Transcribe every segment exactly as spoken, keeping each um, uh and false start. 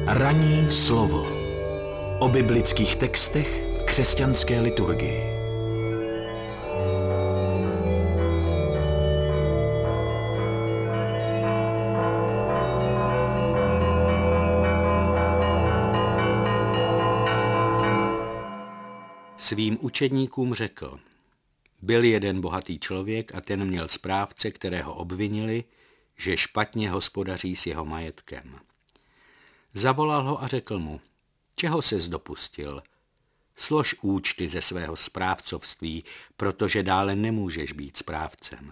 Ranní slovo o biblických textech v křesťanské liturgii. Svým učedníkům řekl: Byl jeden bohatý člověk a ten měl správce, kterého obvinili, že špatně hospodaří s jeho majetkem. Zavolal ho a řekl mu: Čeho ses dopustil? Slož účty ze svého správcovství, protože dále nemůžeš být správcem.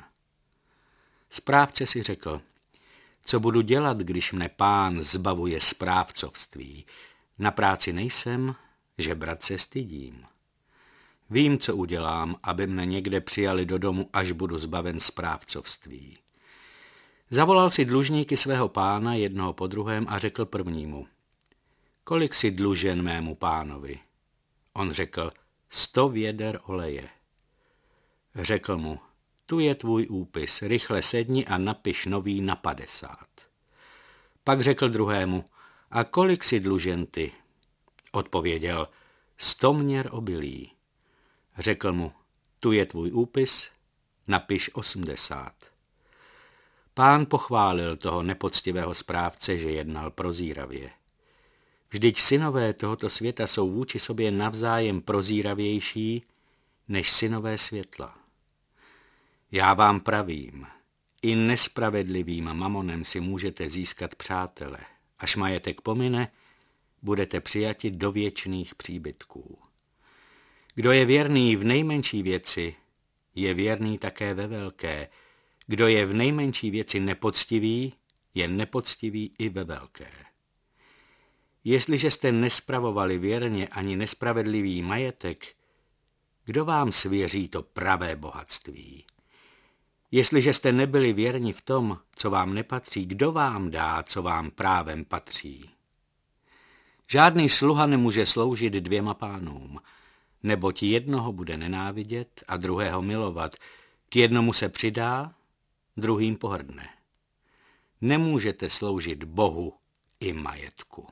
Správce si řekl: Co budu dělat, když mne pán zbavuje správcovství? Na práci nejsem, žebrat se stydím. Vím, co udělám, aby mne někde přijali do domu, až budu zbaven správcovství. Zavolal si dlužníky svého pána jednoho po druhém a řekl prvnímu: Kolik si dlužen mému pánovi? On řekl: Sto věder oleje. Řekl mu: Tu je tvůj úpis, rychle sedni a napiš nový na padesát. Pak řekl druhému: A kolik si dlužen ty? Odpověděl: Sto měr obilí. Řekl mu: Tu je tvůj úpis, napiš osmdesát. Pán pochválil toho nepoctivého správce, že jednal prozíravě. Vždyť synové tohoto světa jsou vůči sobě navzájem prozíravější než synové světla. Já vám pravím, i nespravedlivým mamonem si můžete získat přátele. Až majetek pomine, budete přijati do věčných příbytků. Kdo je věrný v nejmenší věci, je věrný také ve velké. Kdo je v nejmenší věci nepoctivý, je nepoctivý i ve velké. Jestliže jste nespravovali věrně ani nespravedlivý majetek, kdo vám svěří to pravé bohatství? Jestliže jste nebyli věrni v tom, co vám nepatří, kdo vám dá, co vám právem patří? Žádný sluha nemůže sloužit dvěma pánům, neboť jednoho bude nenávidět a druhého milovat. K jednomu se přidá, druhým pohrdne. Nemůžete sloužit Bohu i majetku.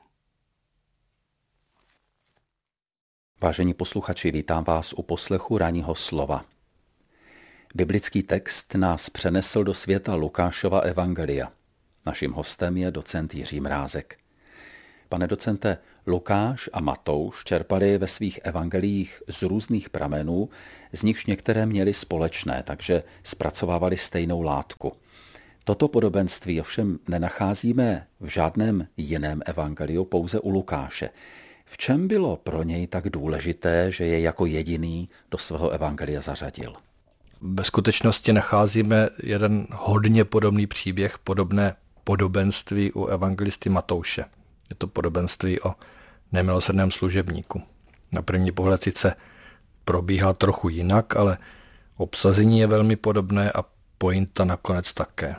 Vážení posluchači, vítám vás u poslechu ranního slova. Biblický text nás přenesl do světa Lukášova evangelia. Naším hostem je docent Jiří Mrázek. Pane docente, Lukáš a Matouš čerpali ve svých evangeliích z různých pramenů, z nichž některé měly společné, takže zpracovávali stejnou látku. Toto podobenství ovšem nenacházíme v žádném jiném evangeliu, pouze u Lukáše. V čem bylo pro něj tak důležité, že je jako jediný do svého evangelia zařadil? Ve skutečnosti nacházíme jeden hodně podobný příběh, podobné podobenství u evangelisty Matouše. Je to podobenství o nemilosrdném služebníku. Na první pohled sice probíhá trochu jinak, ale obsazení je velmi podobné a pointa nakonec také.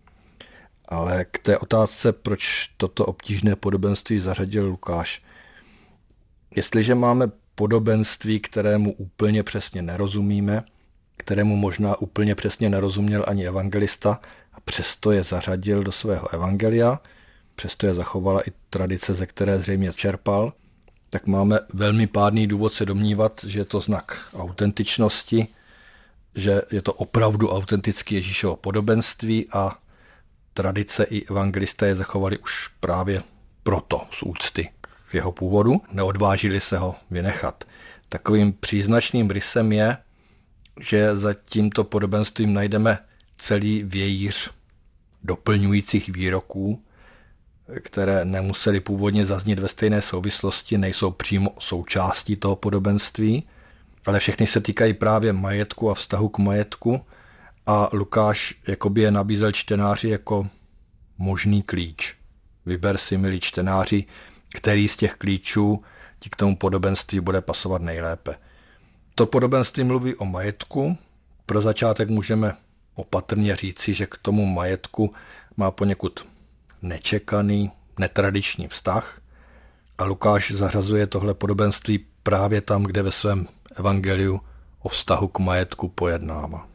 Ale k té otázce, proč toto obtížné podobenství zařadil Lukáš. Jestliže máme podobenství, kterému úplně přesně nerozumíme, kterému možná úplně přesně nerozuměl ani evangelista, a přesto je zařadil do svého evangelia, přesto je zachovala i tradice, ze které zřejmě čerpal, tak máme velmi pádný důvod se domnívat, že je to znak autentičnosti, že je to opravdu autentické Ježíšovo podobenství a tradice i evangelista je zachovali už právě proto z úcty k jeho původu, neodvážili se ho vynechat. Takovým příznačným rysem je, že za tímto podobenstvím najdeme celý vějíř doplňujících výroků, které nemusely původně zaznít ve stejné souvislosti, nejsou přímo součástí toho podobenství, ale všechny se týkají právě majetku a vztahu k majetku a Lukáš jakoby je nabízel čtenáři jako možný klíč. Vyber si, milí čtenáři, který z těch klíčů ti k tomu podobenství bude pasovat nejlépe. To podobenství mluví o majetku. Pro začátek můžeme opatrně říci, že k tomu majetku má poněkud nečekaný, netradiční vztah a Lukáš zařazuje tohle podobenství právě tam, kde ve svém evangeliu o vztahu k majetku pojednává.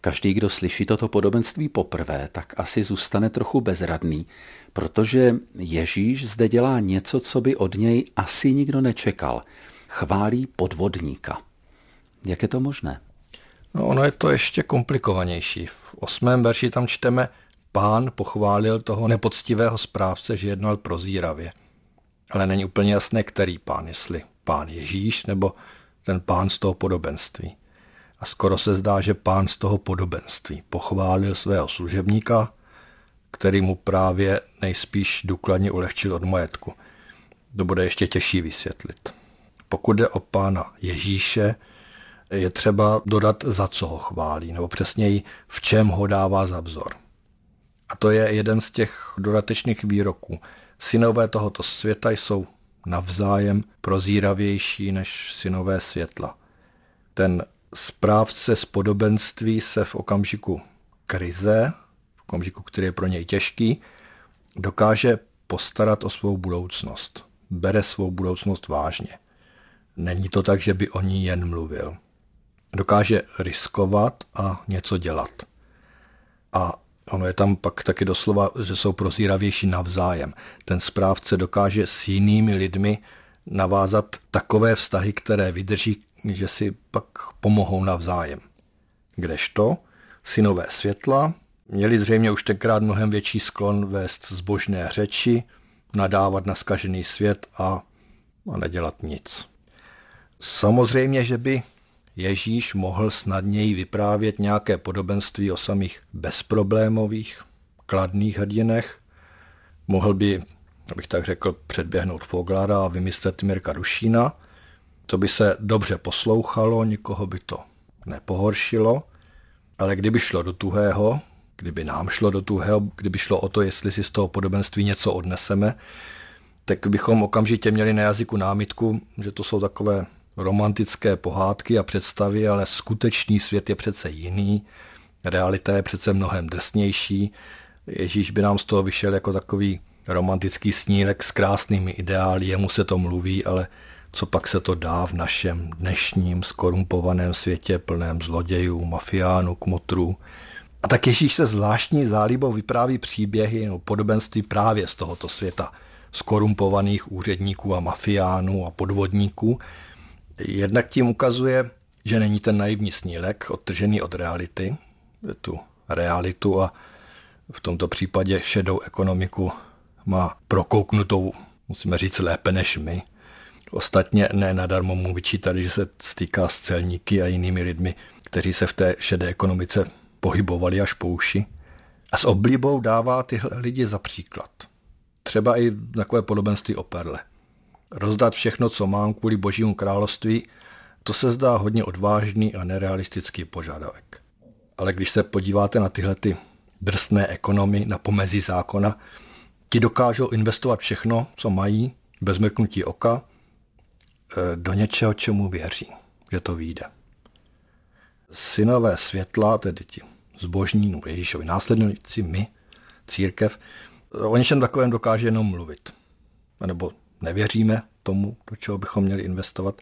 Každý, kdo slyší toto podobenství poprvé, tak asi zůstane trochu bezradný, protože Ježíš zde dělá něco, co by od něj asi nikdo nečekal. Chválí podvodníka. Jak je to možné? No, ono je to ještě komplikovanější. V osmém verši tam čteme, Pán pochválil toho nepoctivého správce, že jednal prozíravě. Ale není úplně jasné, který pán, jestli pán Ježíš nebo ten pán z toho podobenství. A skoro se zdá, že pán z toho podobenství pochválil svého služebníka, který mu právě nejspíš důkladně ulehčil od majetku. To bude ještě těžší vysvětlit. Pokud jde o pána Ježíše, je třeba dodat, za co ho chválí, nebo přesněji, v čem ho dává za vzor. A to je jeden z těch dodatečných výroků. Synové tohoto světa jsou navzájem prozíravější než synové světla. Ten správce z podobenství se v okamžiku krize, v okamžiku, který je pro něj těžký, dokáže postarat o svou budoucnost. Bere svou budoucnost vážně. Není to tak, že by o ní jen mluvil. Dokáže riskovat a něco dělat. A ono je tam pak taky doslova, že jsou prozíravější navzájem. Ten správce dokáže s jinými lidmi navázat takové vztahy, které vydrží, že si pak pomohou navzájem. Kdežto synové světla měli zřejmě už tenkrát mnohem větší sklon vést zbožné řeči, nadávat na zkažený svět a, a nedělat nic. Samozřejmě, že by Ježíš mohl snadněji vyprávět nějaké podobenství o samých bezproblémových, kladných hrdinech. Mohl by, abych tak řekl, předběhnout Foglara a vymyslet Mirka Rušína. To by se dobře poslouchalo, nikoho by to nepohoršilo, ale kdyby šlo do tuhého, kdyby nám šlo do tuhého, kdyby šlo o to, jestli si z toho podobenství něco odneseme, tak bychom okamžitě měli na jazyku námitku, že to jsou takové romantické pohádky a představy, ale skutečný svět je přece jiný, realita je přece mnohem drsnější. Ježíš by nám z toho vyšel jako takový romantický snílek s krásnými ideály, jemu se to mluví, ale co pak se to dá v našem dnešním skorumpovaném světě plném zlodějů, mafiánů, kmotrů. A tak Ježíš se zvláštní zálibou vypráví příběhy nebo podobenství právě z tohoto světa skorumpovaných úředníků a mafiánů a podvodníků. Jednak tím ukazuje, že není ten naivní snílek odtržený od reality, tu realitu a v tomto případě šedou ekonomiku má prokouknutou, musíme říct, lépe než my. Ostatně ne nadarmo mu vyčítali, že se stýká s celníky a jinými lidmi, kteří se v té šedé ekonomice pohybovali až po uši. A s oblibou dává tyhle lidi za příklad. Třeba i takové podobenství o perle. Rozdat všechno, co mám kvůli Božímu království, to se zdá hodně odvážný a nerealistický požadavek. Ale když se podíváte na tyhle ty drsné ekonomy na pomezí zákona, ti dokážou investovat všechno, co mají, bez mrknutí oka, do něčeho, čemu věří, že to vyjde. Synové světla, tedy ti zbožní, Ježíšovi následníci, my, církev, o něčem takovém dokáže jenom mluvit. Nebo nevěříme tomu, do čeho bychom měli investovat.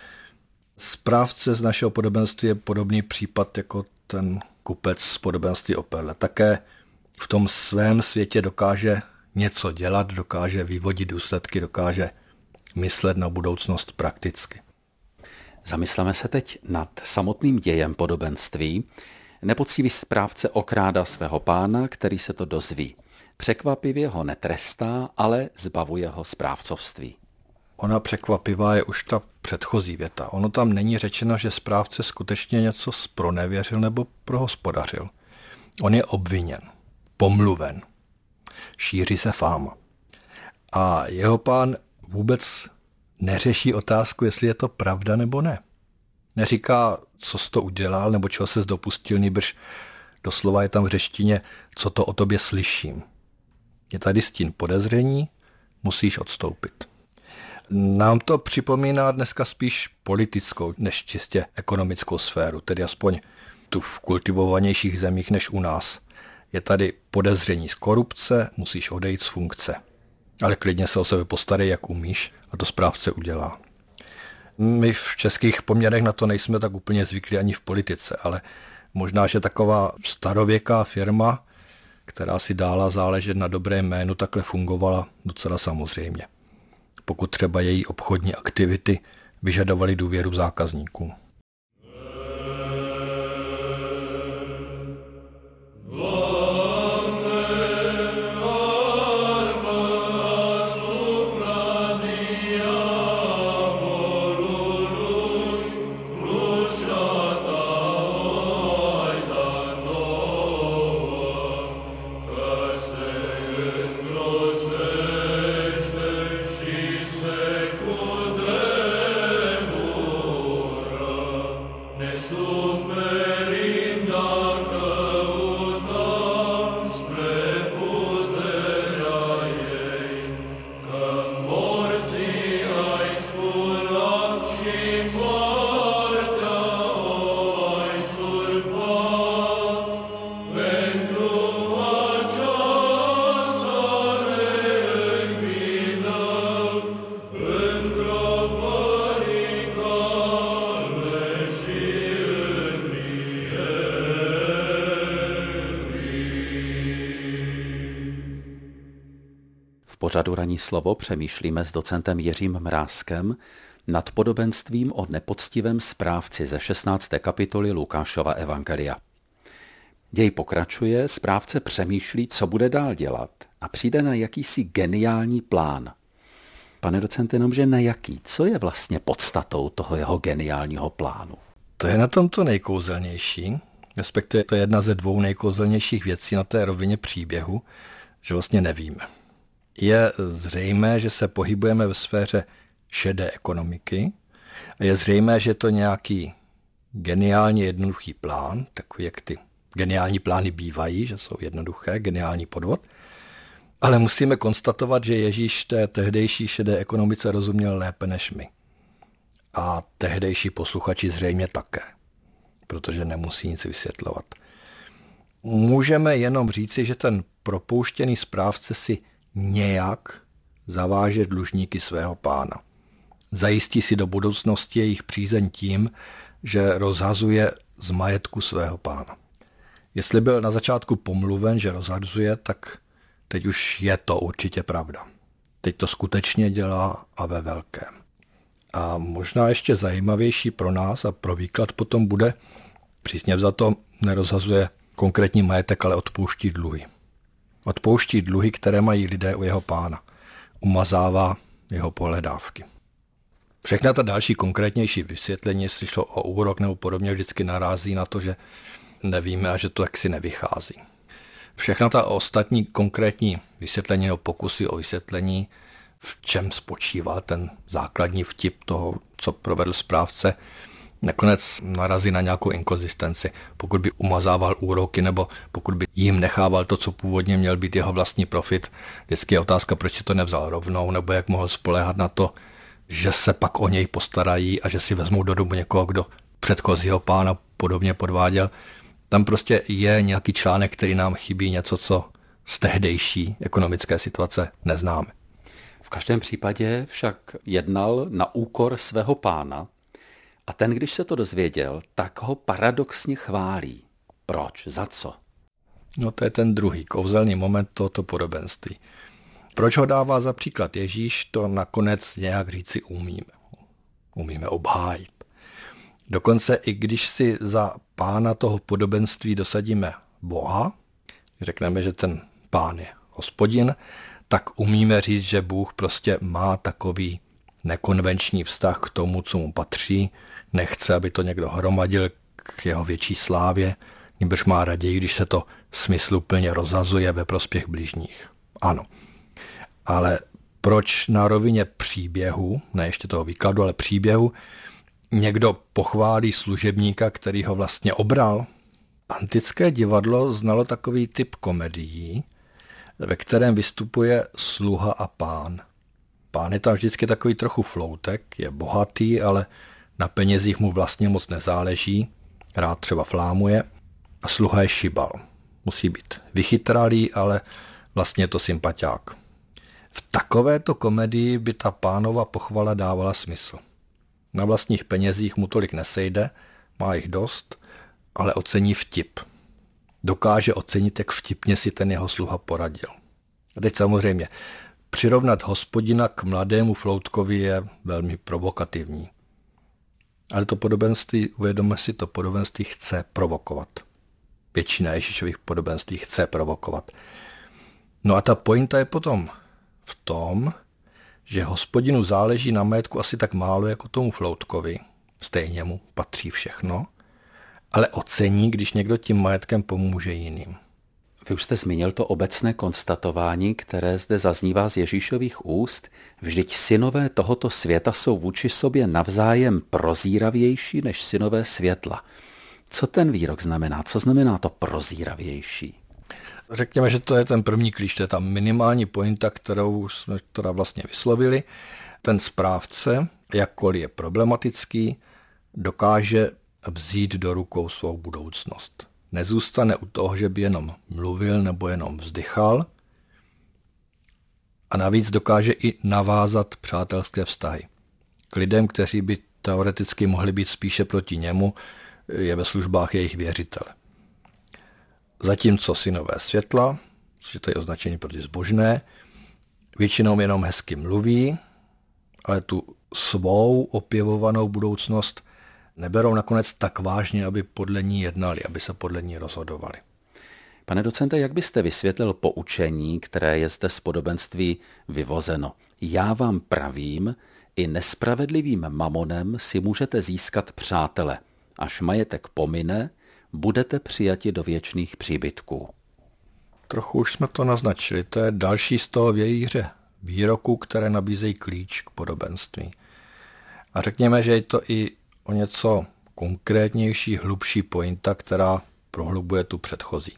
Správce z našeho podobenství je podobný případ jako ten kupec z podobenství o perle. Také v tom svém světě dokáže něco dělat, dokáže vyvodit důsledky, dokáže myslet na budoucnost prakticky. Zamysleme se teď nad samotným dějem podobenství. Nepoctivý správce okrádá svého pána, který se to dozví. Překvapivě ho netrestá, ale zbavuje ho správcovství. Ona překvapivá je už ta předchozí věta. Ono tam není řečeno, že správce skutečně něco zpronevěřil nebo prohospodařil. On je obviněn, pomluven. Šíří se fáma. A jeho pán vůbec neřeší otázku, jestli je to pravda nebo ne. Neříká, co jsi to udělal nebo čeho ses dopustil, nýbrž doslova je tam v řečtině, co to o tobě slyším. Je tady stín podezření, musíš odstoupit. Nám to připomíná dneska spíš politickou než čistě ekonomickou sféru, tedy aspoň tu v kultivovanějších zemích než u nás. Je tady podezření z korupce, musíš odejít z funkce. Ale klidně se o sebe postarej, jak umíš, a to správce udělá. My v českých poměrech na to nejsme tak úplně zvyklí ani v politice, ale Možná, že taková starověká firma, která si dála záležet na dobrém jménu, takhle fungovala docela samozřejmě. Pokud třeba její obchodní aktivity vyžadovaly důvěru zákazníků. V pořadu Ranní slovo přemýšlíme s docentem Jiřím Mrázkem nad podobenstvím o nepoctivém správci ze šestnácté kapitoly Lukášova evangelia. Děj pokračuje, správce přemýšlí, co bude dál dělat a přijde na jakýsi geniální plán. Pane docente, jenomže na jaký? Co je vlastně podstatou toho jeho geniálního plánu? To je na tom to nejkouzelnější, respektive to je jedna ze dvou nejkouzelnějších věcí na té rovině příběhu, že vlastně nevíme. Je zřejmé, že se pohybujeme ve sféře šedé ekonomiky a je zřejmé, že je to nějaký geniálně jednoduchý plán, takový jak ty geniální plány bývají, že jsou jednoduché, geniální podvod, ale musíme konstatovat, že Ježíš té tehdejší šedé ekonomice rozuměl lépe než my. A tehdejší posluchači zřejmě také, protože nemusí nic vysvětlovat. Můžeme jenom říci, že ten propouštěný správce si nějak zaváže dlužníky svého pána. Zajistí si do budoucnosti jejich přízeň tím, že rozhazuje z majetku svého pána. Jestli byl na začátku pomluven, že rozhazuje, tak teď už je to určitě pravda. Teď to skutečně dělá a ve velkém. A možná ještě zajímavější pro nás a pro výklad potom bude, přísně vzato nerozhazuje konkrétní majetek, ale odpouští dluhy. Odpouští dluhy, které mají lidé u jeho pána. Umazává jeho pohledávky. Všechna ta další konkrétnější vysvětlení, jestli šlo o úrok nebo podobně, vždycky narazí na to, že nevíme a že to jaksi nevychází. Všechna ta ostatní konkrétní vysvětlení nebo pokusy o vysvětlení, v čem spočíval ten základní vtip toho, co provedl správce, nakonec narazí na nějakou inkonzistenci. Pokud by umazával úroky nebo pokud by jim nechával to, co původně měl být jeho vlastní profit, vždycky je otázka, proč si to nevzal rovnou, nebo jak mohl spoléhat na to, že se pak o něj postarají a že si vezmou do domu někoho, kdo předchozího pána podobně podváděl. Tam prostě je nějaký článek, který nám chybí, něco, co z tehdejší ekonomické situace neznáme. V každém případě však jednal na úkor svého pána a ten, když se to dozvěděl, tak ho paradoxně chválí. Proč? Za co? No to je ten druhý kouzelný moment tohoto podobenství. Proč ho dává za příklad Ježíš, to nakonec nějak říci umíme. Umíme obhájit. Dokonce i když si za pána toho podobenství dosadíme Boha, řekneme, že ten pán je Hospodin, tak umíme říct, že Bůh prostě má takový nekonvenční vztah k tomu, co mu patří, nechce, aby to někdo hromadil k jeho větší slávě, nebož má raději, když se to smysluplně rozhazuje ve prospěch bližních. Ano. Ale proč na rovině příběhu, ne ještě toho výkladu, ale příběhu, někdo pochválí služebníka, který ho vlastně obral? Antické divadlo znalo takový typ komedií, ve kterém vystupuje sluha a pán. Pán je tam vždycky takový trochu floutek, je bohatý, ale na penězích mu vlastně moc nezáleží, rád třeba flámuje, a sluha je šibal. Musí být vychytralý, ale vlastně je to sympatiák. V takovéto komedii by ta pánova pochvala dávala smysl. Na vlastních penězích mu tolik nesejde, má jich dost ale ocení vtip. Dokáže ocenit, jak vtipně si ten jeho sluha poradil. A teď samozřejmě, přirovnat hospodina k mladému floutkovi je velmi provokativní. Ale to podobenství, uvědomme si, to podobenství chce provokovat. Většina Ježíšových podobenství chce provokovat. No a ta pointa je potom v tom, že hospodinu záleží na majetku asi tak málo jako tomu floutkovi, stejně mu patří všechno, ale ocení, když někdo tím majetkem pomůže jiným. Vy už jste zmínil to obecné konstatování, které zde zaznívá z Ježíšových úst. Vždyť synové tohoto světa jsou vůči sobě navzájem prozíravější než synové světla. Co ten výrok znamená? Co znamená to prozíravější? Řekněme, že to je ten první klíč, to je ta minimální pointa, kterou jsme teda vlastně vyslovili. Ten správce, jakkoliv je problematický, dokáže vzít do rukou svou budoucnost. Nezůstane u toho, že by jenom mluvil nebo jenom vzdychal, a navíc dokáže i navázat přátelské vztahy. K lidem, kteří by teoreticky mohli být spíše proti němu, je ve službách jejich věřitele. Zatímco synové světla, což je to je označení pro ty zbožné, většinou jenom hezky mluví, ale tu svou opěvovanou budoucnost neberou nakonec tak vážně, aby podle ní jednali, aby se podle ní rozhodovali. Pane docente, jak byste vysvětlil poučení, které je zde z podobenství vyvozeno? Já vám pravím, i nespravedlivým mamonem si můžete získat přátele. Až majetek pomine, budete přijati do věčných příbytků. Trochu už jsme to naznačili, to je další z toho vějíře výroků, které nabízejí klíč k podobenství. A řekněme, že je to i o něco konkrétnější, hlubší pointa, která prohlubuje tu předchozí.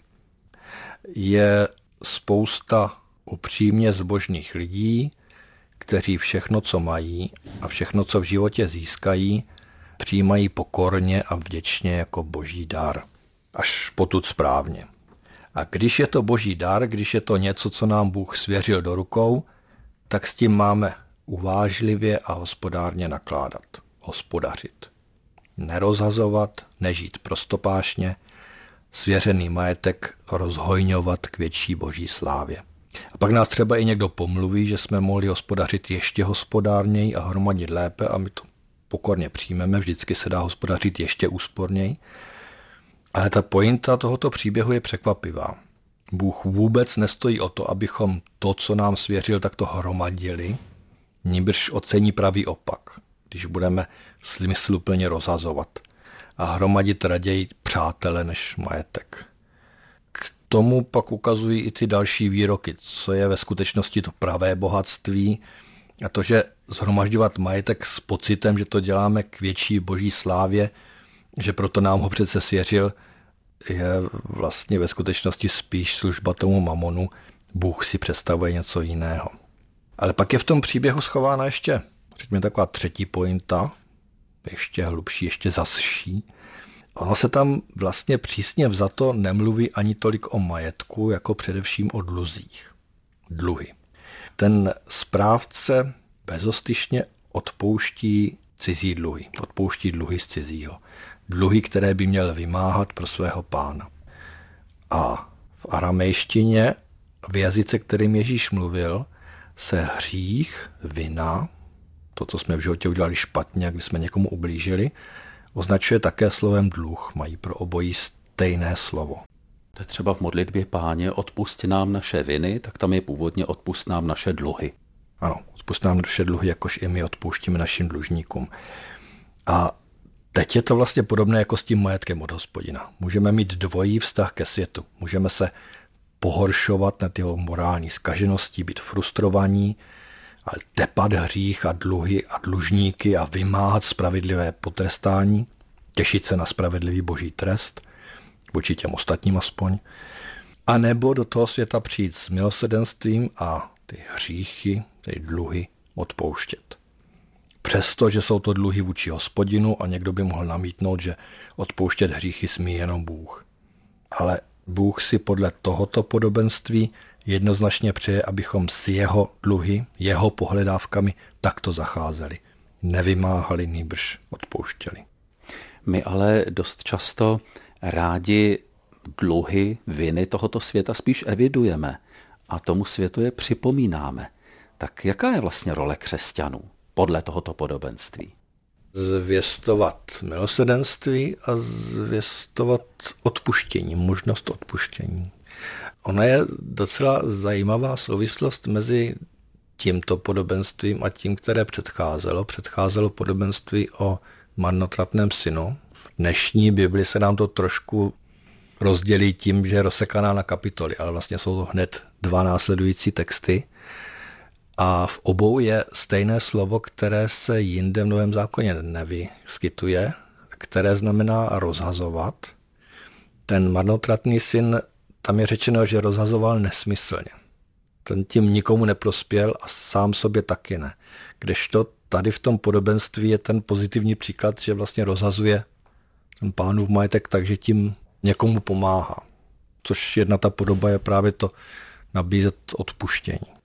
Je spousta upřímně zbožných lidí, kteří všechno, co mají a všechno, co v životě získají, přijímají pokorně a vděčně jako boží dar. Až potud správně. A když je to boží dar, když je to něco, co nám Bůh svěřil do rukou, tak s tím máme uvážlivě a hospodárně nakládat. Hospodařit. Nerozhazovat, nežít prostopášně, svěřený majetek rozhojňovat k větší boží slávě. A pak nás třeba i někdo pomluví, že jsme mohli hospodařit ještě hospodárněji a hromadit lépe a my to pokorně přijmeme, vždycky se dá hospodařit ještě úsporněji. Ale ta pointa tohoto příběhu je překvapivá. Bůh vůbec nestojí o to, abychom to, co nám svěřil, takto hromadili, nýbrž ocení pravý opak, když budeme smysluplně rozhazovat a hromadit raději přátele než majetek. K tomu pak ukazují i ty další výroky, co je ve skutečnosti to pravé bohatství a to, že zhromažďovat majetek s pocitem, že to děláme k větší boží slávě, že proto nám ho přece svěřil, je vlastně ve skutečnosti spíš služba tomu mamonu. Bůh si představuje něco jiného. Ale pak je v tom příběhu schována ještě, řekněme, taková třetí pointa, ještě hlubší, ještě zasší. Ono se tam vlastně přísně vzato nemluví ani tolik o majetku, jako především o dluzích. Dluhy. Ten správce bezostyšně odpouští cizí dluhy. Odpouští dluhy z cizího. Dluhy, které by měl vymáhat pro svého pána. A v aramejštině, v jazyce, kterým Ježíš mluvil, se hřích, vina, to, co jsme v životě udělali špatně, když jsme někomu ublížili, označuje také slovem dluh. Mají pro obojí stejné slovo. To je třeba v modlitbě Páně odpusť nám naše viny, tak tam je původně odpusť nám naše dluhy. Ano, odpusť nám naše dluhy, jakož i my odpouštíme našim dlužníkům. A teď je to vlastně podobné jako s tím majetkem od Hospodina. Můžeme mít dvojí vztah ke světu. Můžeme se pohoršovat nad jeho morální zkažeností, být frustrovaní, ale tepat hřích a dluhy a dlužníky a vymáhat spravedlivé potrestání, těšit se na spravedlivý boží trest, vůči těm ostatním aspoň, a nebo do toho světa přijít s milosrdenstvím a ty hříchy, ty dluhy odpouštět. Přesto, že jsou to dluhy vůči Hospodinu a někdo by mohl namítnout, že odpouštět hříchy smí jenom Bůh. Ale Bůh si podle tohoto podobenství jednoznačně přeje, abychom s jeho dluhy, jeho pohledávkami takto zacházeli. Nevymáhali, nýbrž odpouštěli. My ale dost často rádi dluhy, viny tohoto světa spíš evidujeme a tomu světu je připomínáme. Tak jaká je vlastně role křesťanů podle tohoto podobenství? Zvěstovat milosrdenství a zvěstovat odpuštění, možnost odpuštění. Ona je docela zajímavá souvislost mezi tímto podobenstvím a tím, které předcházelo. Předcházelo podobenství o marnotratném synu. V dnešní Bibli se nám to trošku rozdělí tím, že je rozsekaná na kapitoly, ale vlastně jsou to hned dva následující texty. A v obou je stejné slovo, které se jinde v Novém zákoně nevyskytuje, které znamená rozhazovat. Ten marnotratný syn, tam je řečeno, že rozhazoval nesmyslně. Ten tím nikomu neprospěl a sám sobě taky ne. Kdežto tady v tom podobenství je ten pozitivní příklad, že vlastně rozhazuje ten pánův majetek, takže tím někomu pomáhá. Což jedna ta podoba je právě to nabízet odpuštění.